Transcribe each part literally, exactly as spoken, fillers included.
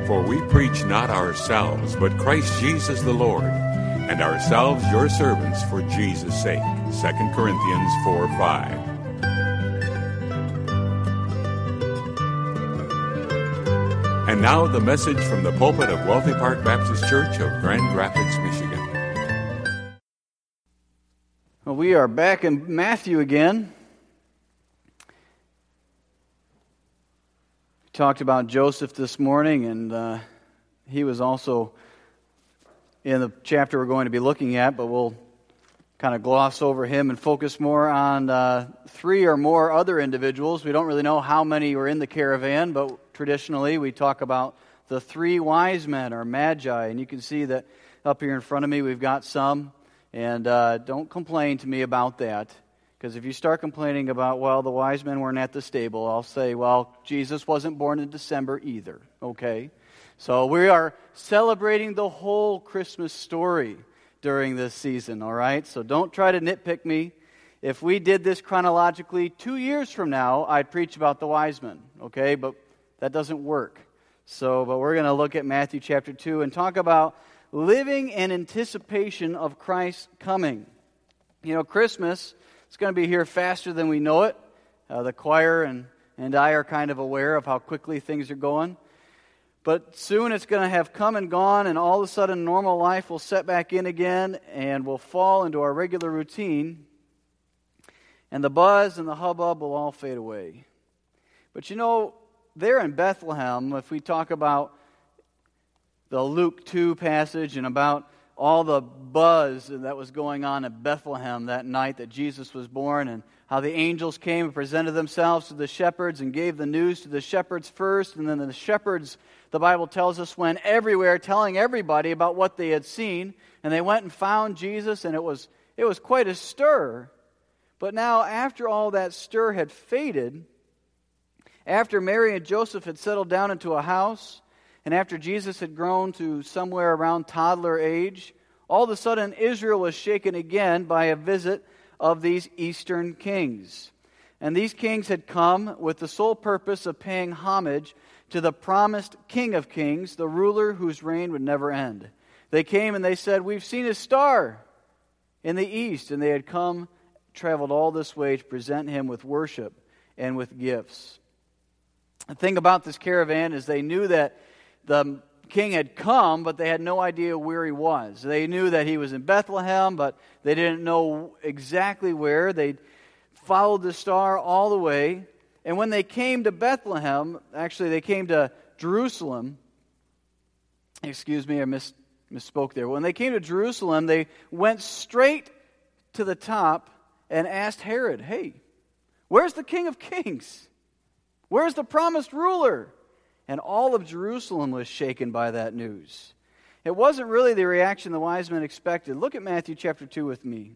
For we preach not ourselves, but Christ Jesus the Lord, and ourselves your servants for Jesus' sake. Second Corinthians four five. And now the message from the pulpit of Wealthy Park Baptist Church of Grand Rapids, Michigan. Well, we are back in Matthew again. We talked about Joseph this morning, and uh, he was also in the chapter we're going to be looking at, but we'll kind of gloss over him and focus more on uh, three or more other individuals. We don't really know how many were in the caravan, but traditionally we talk about the three wise men, or magi, and you can see that up here in front of me we've got some, and uh, don't complain to me about that, because if you start complaining about, well, the wise men weren't at the stable, I'll say, well, Jesus wasn't born in December either, okay? So we are celebrating the whole Christmas story during this season, all right? So don't try to nitpick me. If we did this chronologically, two years from now, I'd preach about the wise men, okay? But that doesn't work. So, but we're going to look at Matthew chapter two and talk about living in anticipation of Christ's coming. You know, Christmas is going to be here faster than we know it. Uh, the choir and, and I are kind of aware of how quickly things are going. But soon it's going to have come and gone, and all of a sudden normal life will set back in again, and we'll fall into our regular routine, and the buzz and the hubbub will all fade away. But you know, there in Bethlehem, if we talk about the Luke two passage and about all the buzz that was going on in Bethlehem that night that Jesus was born, and how the angels came and presented themselves to the shepherds and gave the news to the shepherds first, and then the shepherds, the Bible tells us, went everywhere telling everybody about what they had seen, and they went and found Jesus, and it was it was quite a stir. But now, after all that stir had faded, after Mary and Joseph had settled down into a house, and after Jesus had grown to somewhere around toddler age, all of a sudden Israel was shaken again by a visit of these eastern kings. And these kings had come with the sole purpose of paying homage to the promised King of Kings, the ruler whose reign would never end. They came and they said, "We've seen a star in the east," and they had come, traveled all this way to present him with worship and with gifts. The thing about this caravan is they knew that the king had come, but they had no idea where he was. They knew that he was in Bethlehem, but they didn't know exactly where. They followed the star all the way. And when they came to Bethlehem, actually they came to Jerusalem. Excuse me, I mis- misspoke there. When they came to Jerusalem, they went straight to the top and asked Herod, "Hey, where's the King of Kings? Where's the promised ruler?" And all of Jerusalem was shaken by that news. It wasn't really the reaction the wise men expected. Look at Matthew chapter two with me.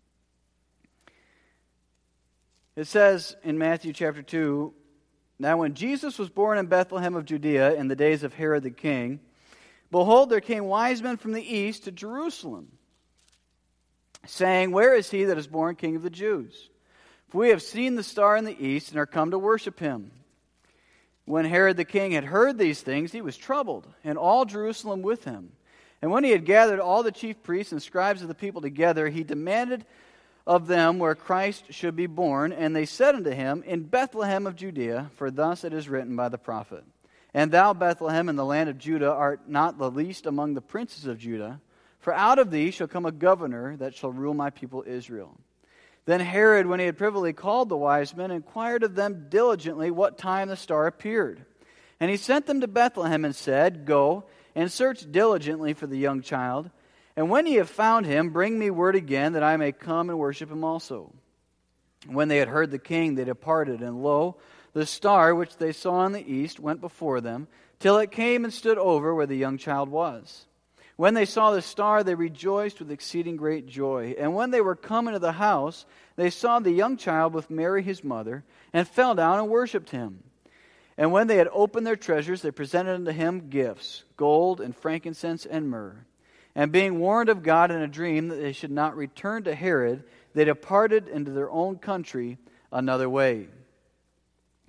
It says in Matthew chapter two, "Now when Jesus was born in Bethlehem of Judea in the days of Herod the king, behold, there came wise men from the east to Jerusalem, saying, Where is he that is born King of the Jews? For we have seen the star in the east and are come to worship him. When Herod the king had heard these things, he was troubled, and all Jerusalem with him. And when he had gathered all the chief priests and scribes of the people together, he demanded of them where Christ should be born. And they said unto him, In Bethlehem of Judea, for thus it is written by the prophet, And thou, Bethlehem, in the land of Judah, art not the least among the princes of Judah, for out of thee shall come a governor that shall rule my people Israel. Then Herod, when he had privily called the wise men, inquired of them diligently what time the star appeared. And he sent them to Bethlehem and said, Go and search diligently for the young child, and when ye have found him, bring me word again, that I may come and worship him also. When they had heard the king, they departed, and lo, the star which they saw in the east went before them, till it came and stood over where the young child was. When they saw the star, they rejoiced with exceeding great joy. And when they were come into the house, they saw the young child with Mary his mother, and fell down and worshipped him. And when they had opened their treasures, they presented unto him gifts, gold and frankincense and myrrh. And being warned of God in a dream that they should not return to Herod, they departed into their own country another way.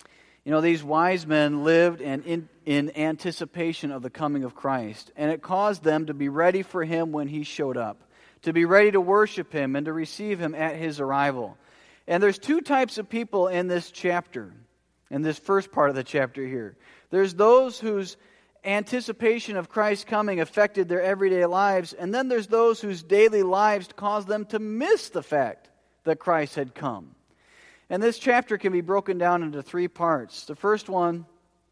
You know, these wise men lived in, in, in anticipation of the coming of Christ, and it caused them to be ready for Him when He showed up, to be ready to worship Him and to receive Him at His arrival. And there's two types of people in this chapter, in this first part of the chapter here. There's those whose anticipation of Christ's coming affected their everyday lives, and then there's those whose daily lives caused them to miss the fact that Christ had come. And this chapter can be broken down into three parts. The first one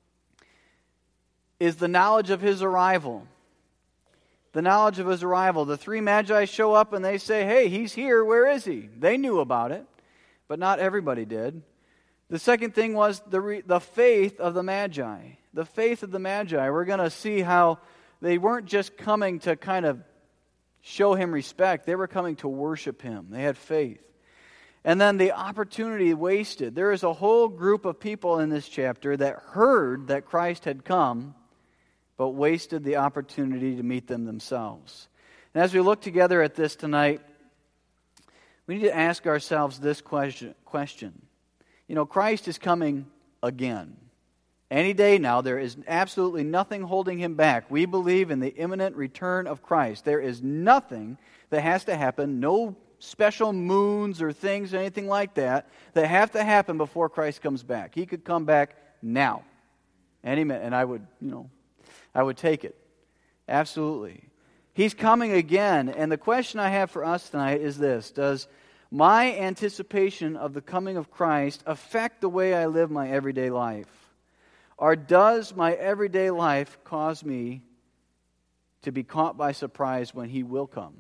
is the knowledge of His arrival. The knowledge of His arrival. The three magi show up and they say, hey, He's here, where is He? They knew about it, but not everybody did. The second thing was the re- the faith of the magi. The faith of the magi. We're going to see how they weren't just coming to kind of show Him respect. They were coming to worship Him. They had faith. And then the opportunity wasted. There is a whole group of people in this chapter that heard that Christ had come, but wasted the opportunity to meet them themselves. And as we look together at this tonight, we need to ask ourselves this question. question. You know, Christ is coming again. Any day now, there is absolutely nothing holding Him back. We believe in the imminent return of Christ. There is nothing that has to happen, no special moons or things, anything like that, that have to happen before Christ comes back. He could come back now, any minute, and I would, you know, I would take it. Absolutely. He's coming again, and the question I have for us tonight is this: does my anticipation of the coming of Christ affect the way I live my everyday life? Or does my everyday life cause me to be caught by surprise when He will come?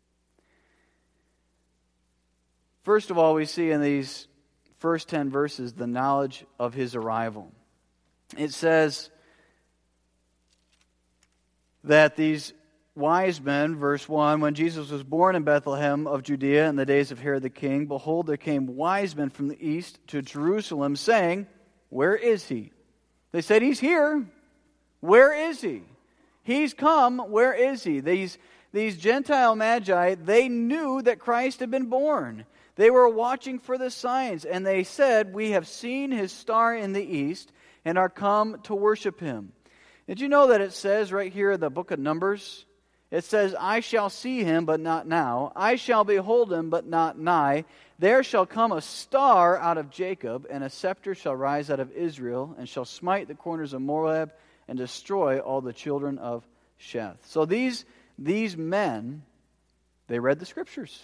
First of all, we see in these first ten verses the knowledge of His arrival. It says that these wise men, verse one, when Jesus was born in Bethlehem of Judea in the days of Herod the king, behold, there came wise men from the east to Jerusalem, saying, where is He? They said, He's here. Where is He? He's come. Where is He? These, these Gentile magi, they knew that Christ had been born. They were watching for the signs, and they said, we have seen His star in the east and are come to worship Him. Did you know that it says right here in the book of Numbers, it says, I shall see Him, but not now. I shall behold Him, but not nigh. There shall come a star out of Jacob, and a scepter shall rise out of Israel, and shall smite the corners of Moab, and destroy all the children of Sheth. So these, these men, they read the Scriptures.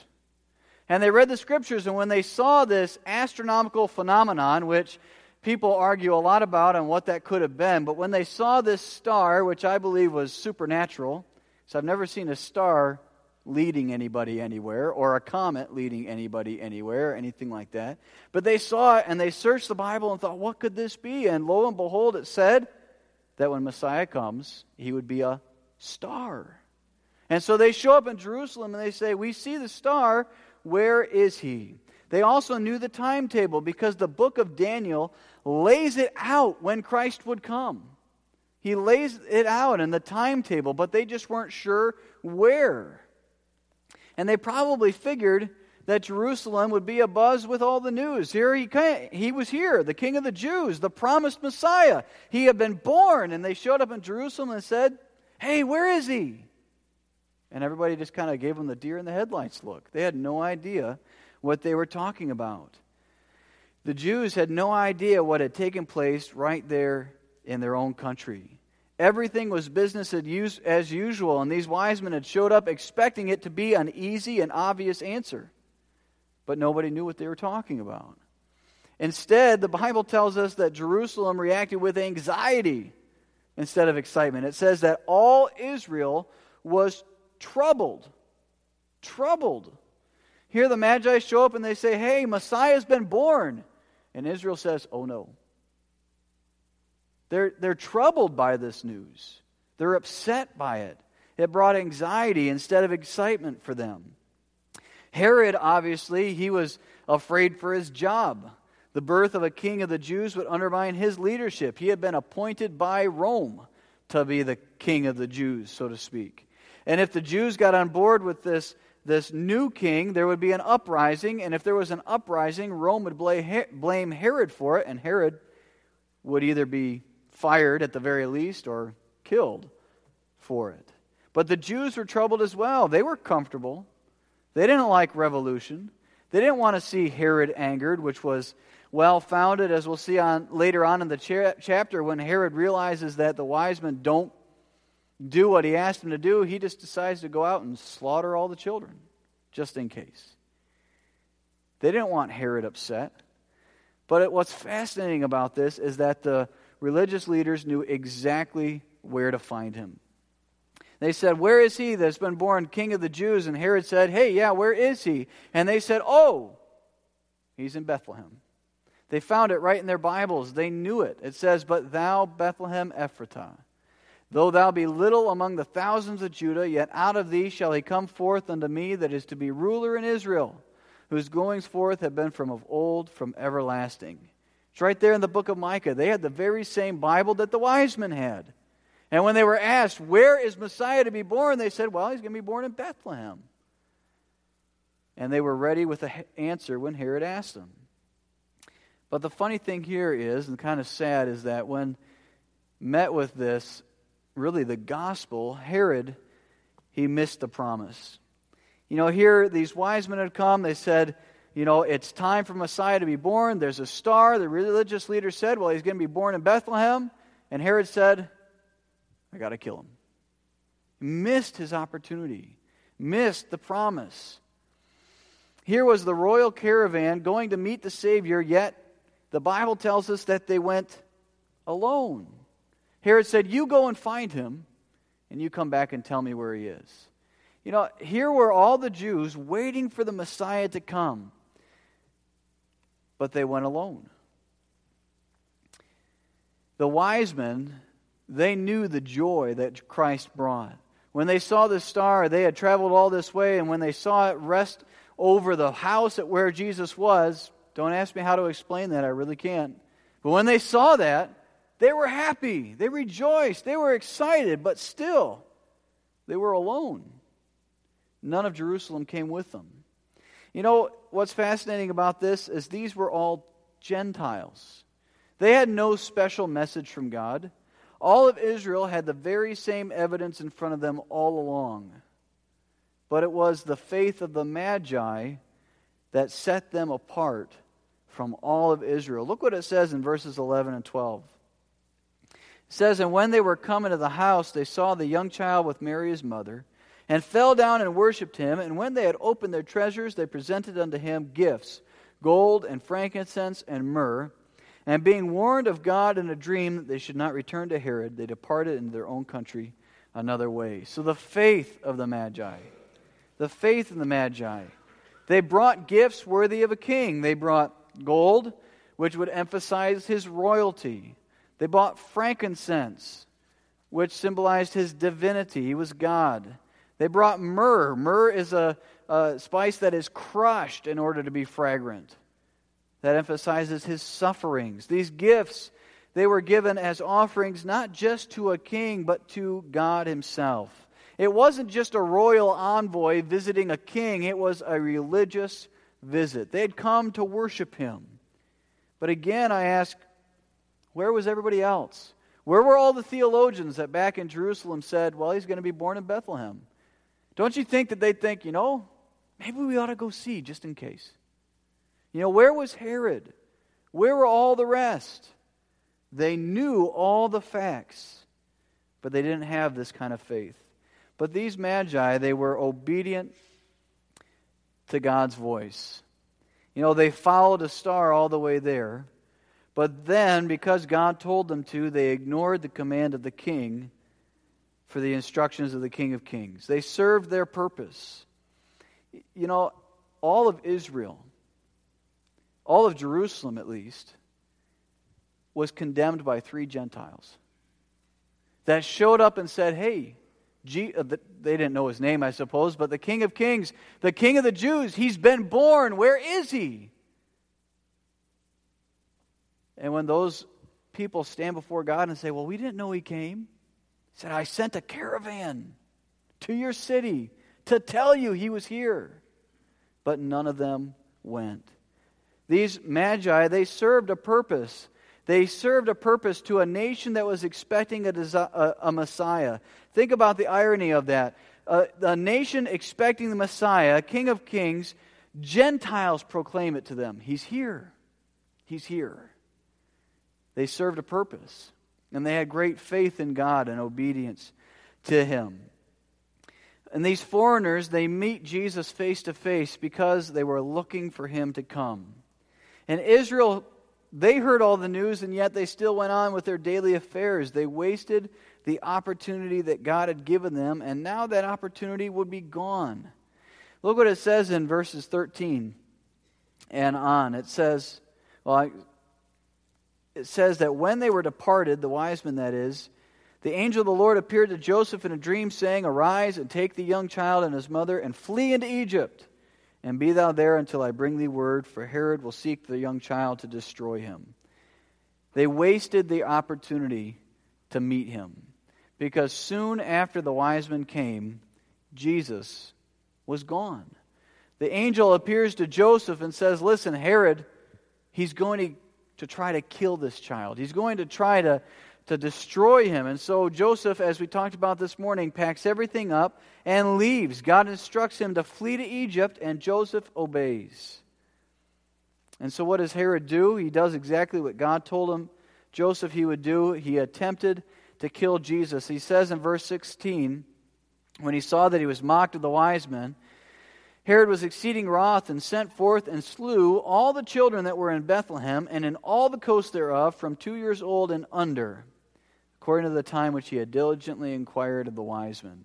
And they read the Scriptures, and when they saw this astronomical phenomenon, which people argue a lot about and what that could have been, but when they saw this star, which I believe was supernatural, so I've never seen a star leading anybody anywhere, or a comet leading anybody anywhere, or anything like that. But they saw it, and they searched the Bible and thought, what could this be? And lo and behold, it said that when Messiah comes, He would be a star. And so they show up in Jerusalem, and they say, we see the star. Where is He? They also knew the timetable, because the book of Daniel lays it out when Christ would come. He lays it out in the timetable, but they just weren't sure where. And they probably figured that Jerusalem would be abuzz with all the news. Here he came. He was here, the King of the Jews, the promised Messiah. He had been born, and they showed up in Jerusalem and said, hey, where is He? And everybody just kind of gave them the deer in the headlights look. They had no idea what they were talking about. The Jews had no idea what had taken place right there in their own country. Everything was business as usual, and these wise men had showed up expecting it to be an easy and obvious answer. But nobody knew what they were talking about. Instead, the Bible tells us that Jerusalem reacted with anxiety instead of excitement. It says that all Israel was troubled. Troubled. Here the Magi show up and they say, hey, Messiah's been born. And Israel says, oh no. They're, they're troubled by this news. They're upset by it. It brought anxiety instead of excitement for them. Herod, obviously, he was afraid for his job. The birth of a king of the Jews would undermine his leadership. He had been appointed by Rome to be the king of the Jews, so to speak. And if the Jews got on board with this, this new king, there would be an uprising. And if there was an uprising, Rome would blame Herod for it. And Herod would either be fired at the very least or killed for it. But the Jews were troubled as well. They were comfortable. They didn't like revolution. They didn't want to see Herod angered, which was well-founded, as we'll see on later on in the cha- chapter, when Herod realizes that the wise men don't do what he asked them to do, he just decides to go out and slaughter all the children, just in case. They didn't want Herod upset. But it, what's fascinating about this is that the religious leaders knew exactly where to find him. They said, "Where is he that's been born King of the Jews?" And Herod said, "Hey, yeah, where is he?" And they said, "Oh, he's in Bethlehem." They found it right in their Bibles. They knew it. It says, "But thou, Bethlehem Ephratah, though thou be little among the thousands of Judah, yet out of thee shall he come forth unto me that is to be ruler in Israel, whose goings forth have been from of old, from everlasting." It's right there in the book of Micah. They had the very same Bible that the wise men had. And when they were asked, where is Messiah to be born? They said, well, he's going to be born in Bethlehem. And they were ready with an answer when Herod asked them. But the funny thing here is, and kind of sad, is that when met with this, really the gospel, Herod, he missed the promise. You know, here these wise men had come. They said, you know, it's time for Messiah to be born. There's a star. The religious leader said, well, he's going to be born in Bethlehem. And Herod said, I got to kill him. He missed his opportunity. Missed the promise. Here was the royal caravan going to meet the Savior, yet the Bible tells us that they went alone. Herod said, you go and find him, and you come back and tell me where he is. You know, here were all the Jews waiting for the Messiah to come, but they went alone. The wise men, they knew the joy that Christ brought. When they saw the star, they had traveled all this way, and when they saw it rest over the house at where Jesus was, don't ask me how to explain that, I really can't. But when they saw that, they were happy, they rejoiced, they were excited, but still, they were alone. None of Jerusalem came with them. You know, what's fascinating about this is these were all Gentiles. They had no special message from God. All of Israel had the very same evidence in front of them all along. But it was the faith of the Magi that set them apart from all of Israel. Look what it says in verses eleven and twelve. It says, and when they were come into the house, they saw the young child with Mary his mother, and fell down and worshipped him. And when they had opened their treasures, they presented unto him gifts, gold and frankincense and myrrh. And being warned of God in a dream that they should not return to Herod, they departed into their own country another way. So the faith of the Magi, the faith of the Magi, they brought gifts worthy of a king. They brought gold, which would emphasize his royalty. They brought frankincense, which symbolized his divinity. He was God. They brought myrrh. Myrrh is a, a spice that is crushed in order to be fragrant. That emphasizes his sufferings. These gifts, they were given as offerings not just to a king, but to God himself. It wasn't just a royal envoy visiting a king. It was a religious visit. They had come to worship him. But again, I ask, where was everybody else? Where were all the theologians that back in Jerusalem said, well, he's going to be born in Bethlehem? Don't you think that they'd think, you know, maybe we ought to go see just in case? You know, where was Herod? Where were all the rest? They knew all the facts, but they didn't have this kind of faith. But these Magi, they were obedient to God's voice. You know, they followed a star all the way there, but then, because God told them to, they ignored the command of the king for the instructions of the King of Kings. They served their purpose. You know, all of Israel, all of Jerusalem at least, was condemned by three Gentiles that showed up and said, hey, G- uh, the, they didn't know his name, I suppose, but the King of Kings, the King of the Jews, he's been born. Where is he? And when those people stand before God and say, well, we didn't know he came. He said, I sent a caravan to your city to tell you he was here. But none of them went. These Magi, they served a purpose. They served a purpose to a nation that was expecting a, desi- a, a Messiah. Think about the irony of that. Uh, a nation expecting the Messiah, King of Kings, Gentiles proclaim it to them. He's here. He's here. They served a purpose. And they had great faith in God and obedience to Him. And these foreigners, they meet Jesus face to face because they were looking for Him to come. And Israel, they heard all the news, and yet they still went on with their daily affairs. They wasted the opportunity that God had given them, and now that opportunity would be gone. Look what it says in verses thirteen and on. It says, well, I, it says that when they were departed, the wise men that is, the angel of the Lord appeared to Joseph in a dream, saying, Arise and take the young child and his mother and flee into Egypt, and be thou there until I bring thee word, for Herod will seek the young child to destroy him. They wasted the opportunity to meet him, because soon after the wise men came, Jesus was gone. The angel appears to Joseph and says, Listen, Herod, he's going to, to try to kill this child. He's going to try to to destroy him. And so Joseph, as we talked about this morning, packs everything up and leaves. God instructs him to flee to Egypt, and Joseph obeys. And so what does Herod do? He does exactly what God told him Joseph he would do. He attempted to kill Jesus. He says in verse sixteen, when he saw that he was mocked of the wise men, Herod was exceeding wroth, and sent forth and slew all the children that were in Bethlehem and in all the coast thereof, from two years old and under, according to the time which he had diligently inquired of the wise men.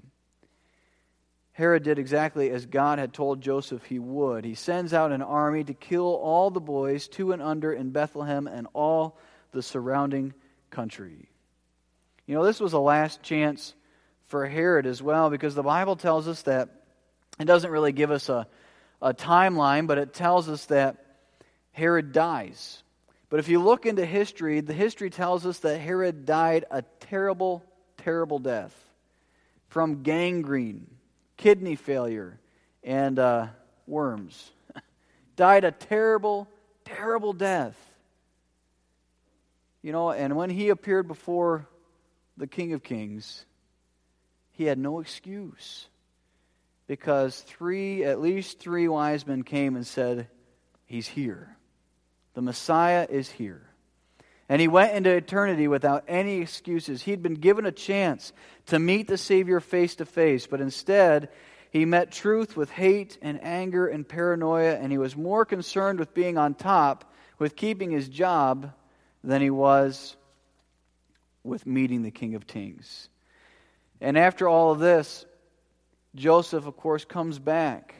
Herod did exactly as God had told Joseph he would. He sends out an army to kill all the boys two and under in Bethlehem and all the surrounding country. You know, this was a last chance for Herod as well, because the Bible tells us that, it doesn't really give us a, a timeline, but it tells us that Herod dies. But if you look into history, the history tells us that Herod died a terrible, terrible death from gangrene, kidney failure, and uh, worms. Died a terrible, terrible death. You know, and when he appeared before the King of Kings, he had no excuse. Because three, at least three wise men came and said, He's here. The Messiah is here. And he went into eternity without any excuses. He'd been given a chance to meet the Savior face to face, but instead he met truth with hate and anger and paranoia, and he was more concerned with being on top, with keeping his job, than he was with meeting the King of Kings. And after all of this, Joseph, of course, comes back.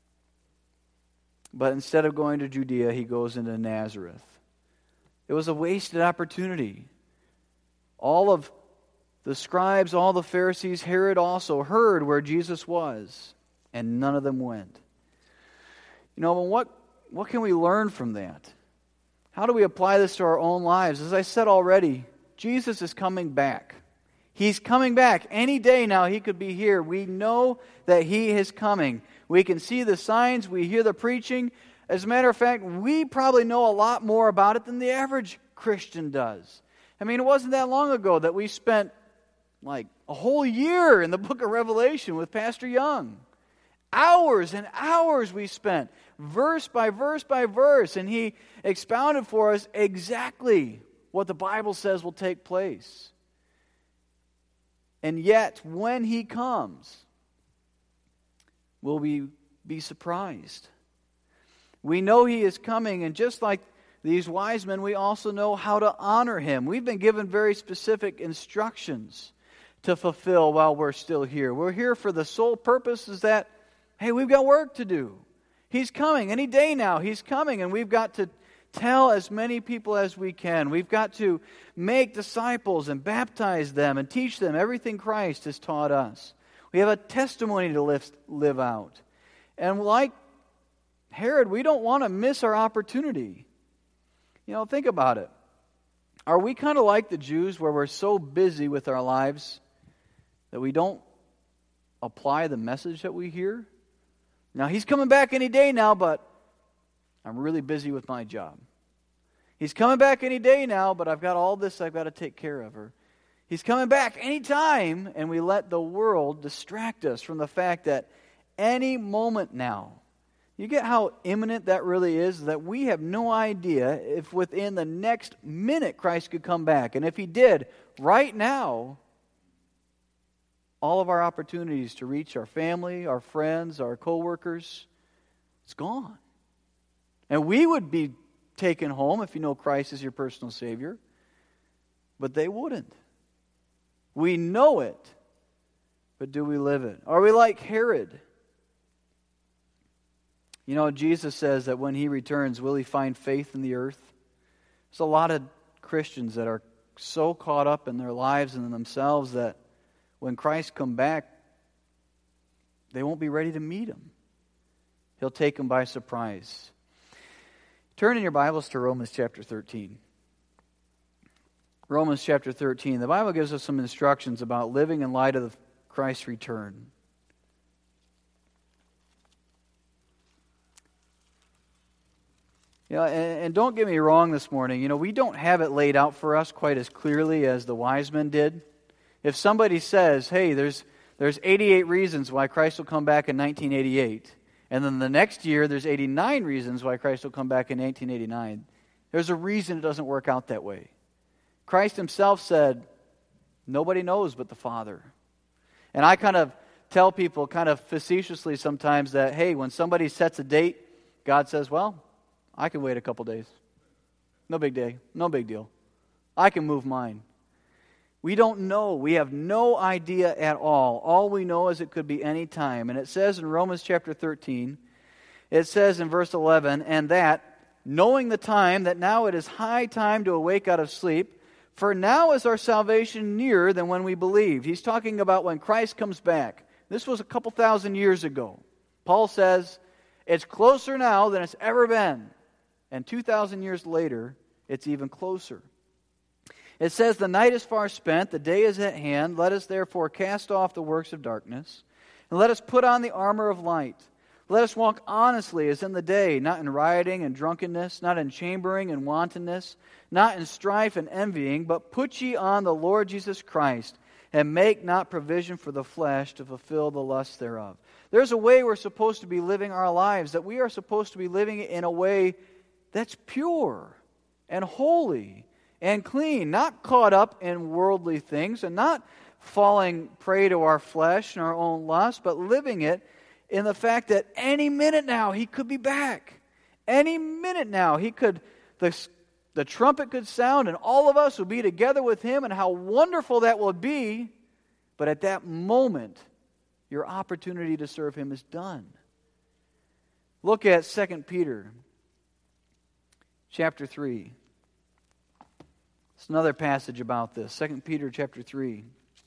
But instead of going to Judea, he goes into Nazareth. It was a wasted opportunity. All of the scribes, all the Pharisees, Herod also heard where Jesus was, and none of them went. You know, what, what can we learn from that? How do we apply this to our own lives? As I said already, Jesus is coming back. He's coming back. Any day now he could be here. We know that he is coming. We can see the signs. We hear the preaching. As a matter of fact, we probably know a lot more about it than the average Christian does. I mean, it wasn't that long ago that we spent like a whole year in the book of Revelation with Pastor Young. Hours and hours we spent, verse by verse by verse, and he expounded for us exactly what the Bible says will take place. And yet, when he comes, will we be surprised? We know he is coming, and just like these wise men, we also know how to honor him. We've been given very specific instructions to fulfill while we're still here. We're here for the sole purpose is that, hey, we've got work to do. He's coming. Any day now, he's coming, and we've got to tell as many people as we can. We've got to make disciples and baptize them and teach them everything Christ has taught us. We have a testimony to live, live out. And like Herod, we don't want to miss our opportunity. You know, think about it. Are we kind of like the Jews where we're so busy with our lives that we don't apply the message that we hear? Now, he's coming back any day now, but I'm really busy with my job. He's coming back any day now, but I've got all this I've got to take care of. Or He's coming back any time, and we let the world distract us from the fact that any moment now, you get how imminent that really is, that we have no idea if within the next minute Christ could come back. And if He did, right now, all of our opportunities to reach our family, our friends, our co-workers, it's gone. And we would be taken home if you know Christ is your personal Savior, but they wouldn't. We know it, but do we live it? Are we like Herod? You know, Jesus says that when He returns, will He find faith in the earth? There's a lot of Christians that are so caught up in their lives and in themselves that when Christ comes back, they won't be ready to meet Him. He'll take them by surprise. Turn in your Bibles to Romans chapter thirteen. Romans chapter thirteen. The Bible gives us some instructions about living in light of Christ's return. You know, and, and don't get me wrong this morning. You know, we don't have it laid out for us quite as clearly as the wise men did. If somebody says, hey, there's there's eighty-eight reasons why Christ will come back in nineteen eighty-eight, and then the next year there's eighty-nine reasons why Christ will come back in nineteen eighty-nine, there's a reason it doesn't work out that way. Christ Himself said, nobody knows but the Father. And I kind of tell people kind of facetiously sometimes that, hey, when somebody sets a date, God says, well, I can wait a couple days. No big day. No big deal. I can move mine. We don't know. We have no idea at all. All we know is it could be any time. And it says in Romans chapter thirteen, it says in verse eleven, and that, knowing the time, that now it is high time to awake out of sleep, for now is our salvation nearer than when we believed. He's talking about when Christ comes back. This was a couple thousand years ago. Paul says, it's closer now than it's ever been. And two thousand years later, it's even closer. It says, the night is far spent, the day is at hand. Let us therefore cast off the works of darkness, and let us put on the armor of light. Let us walk honestly as in the day, not in rioting and drunkenness, not in chambering and wantonness, not in strife and envying, but put ye on the Lord Jesus Christ, and make not provision for the flesh to fulfill the lusts thereof. There's a way we're supposed to be living our lives, that we are supposed to be living in a way that's pure and holy and clean, not caught up in worldly things and not falling prey to our flesh and our own lust, but living it in the fact that any minute now He could be back. Any minute now He could, the, the trumpet could sound and all of us would be together with Him, and how wonderful that will be. But at that moment, your opportunity to serve Him is done. Look at Second Peter chapter three. It's another passage about this. Second Peter chapter three.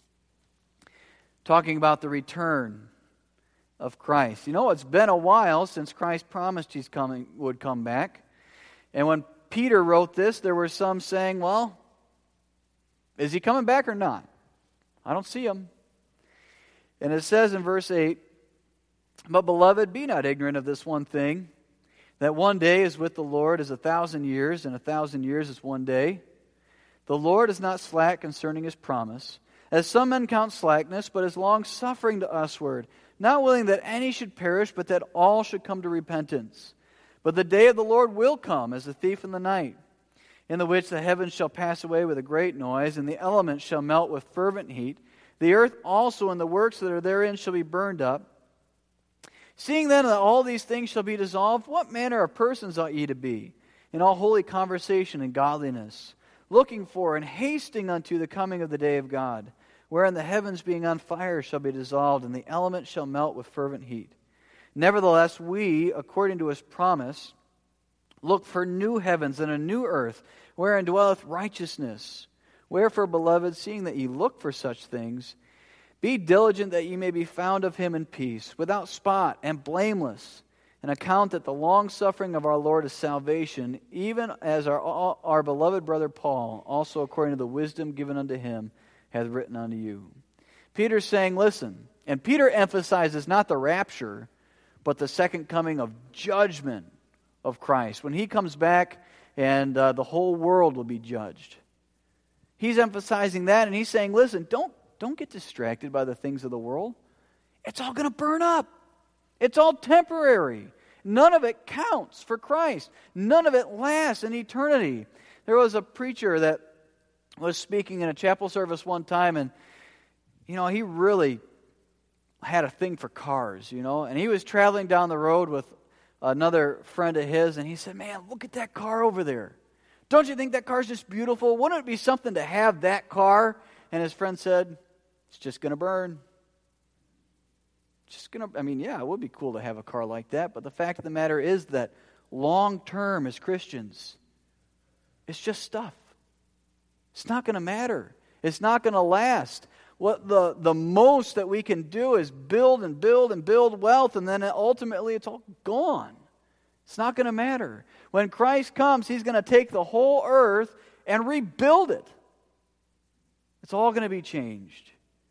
Talking about the return of Christ. You know, it's been a while since Christ promised He's coming, would come back. And when Peter wrote this, there were some saying, well, is He coming back or not? I don't see Him. And it says in verse eight, but beloved, be not ignorant of this one thing, that one day is with the Lord as a thousand years, and a thousand years is one day. The Lord is not slack concerning His promise, as some men count slackness, but is long-suffering to usward, not willing that any should perish, but that all should come to repentance. But the day of the Lord will come as a thief in the night, in the which the heavens shall pass away with a great noise, and the elements shall melt with fervent heat. The earth also and the works that are therein shall be burned up. Seeing then that all these things shall be dissolved, what manner of persons ought ye to be, in all holy conversation and godliness, looking for and hasting unto the coming of the day of God, wherein the heavens being on fire shall be dissolved, and the elements shall melt with fervent heat. Nevertheless, we, according to His promise, look for new heavens and a new earth, wherein dwelleth righteousness. Wherefore, beloved, seeing that ye look for such things, be diligent that ye may be found of Him in peace, without spot and blameless, and account that the long-suffering of our Lord is salvation, even as our, our beloved brother Paul, also according to the wisdom given unto him, hath written unto you. Peter's saying, listen, and Peter emphasizes not the rapture, but the second coming of judgment of Christ. When He comes back, and uh, the whole world will be judged. He's emphasizing that, and he's saying, listen, don't, don't get distracted by the things of the world. It's all going to burn up. It's all temporary. None of it counts for Christ. None of it lasts in eternity. There was a preacher that was speaking in a chapel service one time, and, you know, he really had a thing for cars, you know, and he was traveling down the road with another friend of his, and he said, man, look at that car over there. Don't you think that car's just beautiful? Wouldn't it be something to have that car? And his friend said, it's just going to burn. Just gonna, I mean, yeah, it would be cool to have a car like that, but the fact of the matter is that long term as Christians, it's just stuff. It's not going to matter. It's not going to last. What the, the most that we can do is build and build and build wealth, and then ultimately it's all gone. It's not going to matter. When Christ comes, He's going to take the whole earth and rebuild it. It's all going to be changed.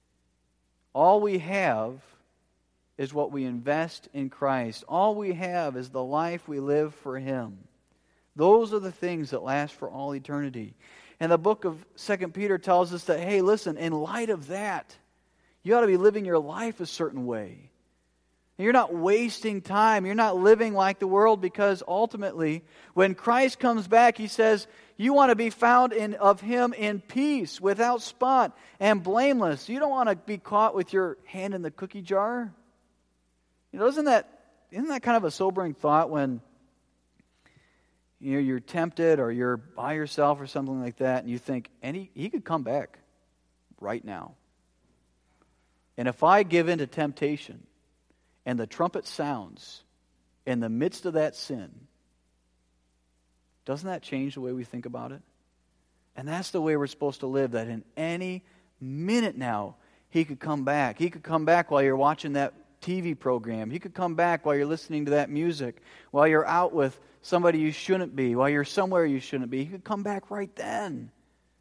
All we have is what we invest in Christ. All we have is the life we live for Him. Those are the things that last for all eternity. And the book of Second Peter tells us that, hey, listen, in light of that, you ought to be living your life a certain way. You're not wasting time. You're not living like the world, because ultimately, when Christ comes back, He says, you want to be found in of Him in peace, without spot, and blameless. You don't want to be caught with your hand in the cookie jar. You know, isn't that isn't that kind of a sobering thought when you know, you're tempted or you're by yourself or something like that, and you think, and he, he could come back right now. And if I give in to temptation and the trumpet sounds in the midst of that sin, doesn't that change the way we think about it? And that's the way we're supposed to live, that in any minute now, He could come back. He could come back while you're watching that T V program. He could come back while you're listening to that music, while you're out with somebody you shouldn't be, while you're somewhere you shouldn't be. He could come back right then.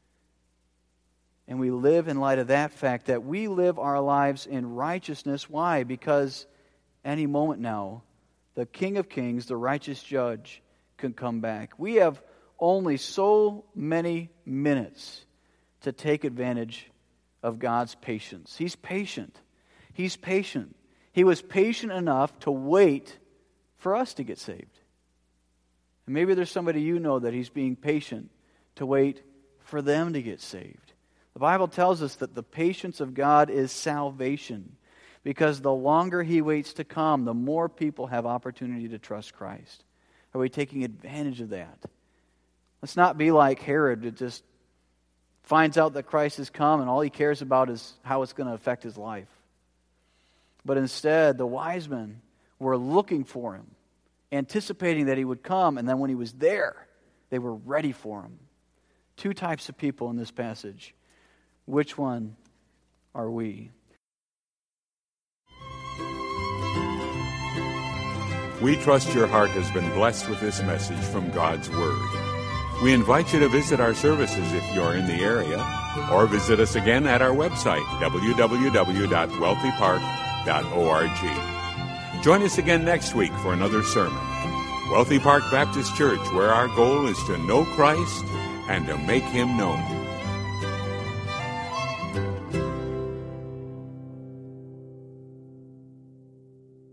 And we live in light of that fact, that we live our lives in righteousness. Why? Because any moment now, the King of Kings, the righteous judge, could come back. We have only so many minutes to take advantage of God's patience. He's patient. He's patient. He was patient enough to wait for us to get saved. And maybe there's somebody you know that He's being patient to wait for them to get saved. The Bible tells us that the patience of God is salvation, because the longer He waits to come, the more people have opportunity to trust Christ. Are we taking advantage of that? Let's not be like Herod, that just finds out that Christ has come and all he cares about is how it's going to affect his life. But instead, the wise men were looking for Him, anticipating that He would come, and then when He was there, they were ready for Him. Two types of people in this passage. Which one are we? We trust your heart has been blessed with this message from God's Word. We invite you to visit our services if you're in the area, or visit us again at our website, w w w dot wealthy park dot org. Join us again next week for another sermon. Wealthy Park Baptist Church, where our goal is to know Christ and to make Him known.